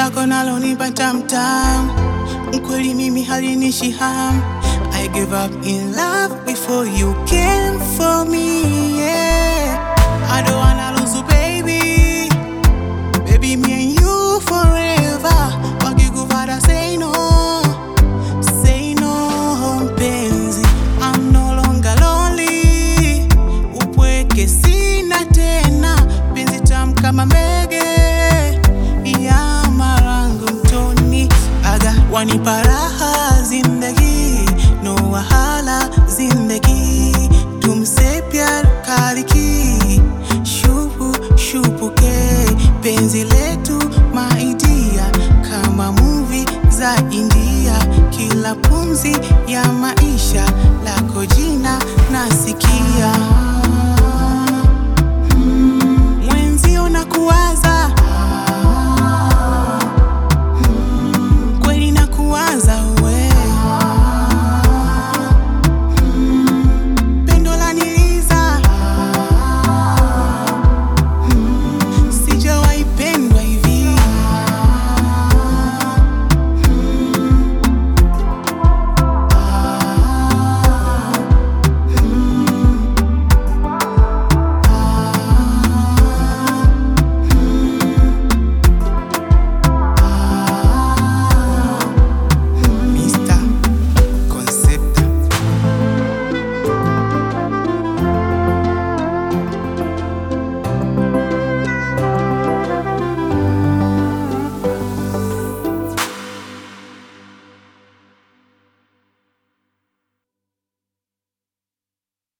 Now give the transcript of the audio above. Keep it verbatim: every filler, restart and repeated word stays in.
lako nalo nipa tam tam, mkweli mimi halinishi ham. I gave up in love before you came for me, yeah. I don't wanna lose you, baby. Baby, me and you forever. Wakikufata say no, say no, mpenzi. I'm no longer lonely. Upweke sina tena, penzi tamu kama mbege ya marango mtoni. Aga wanipara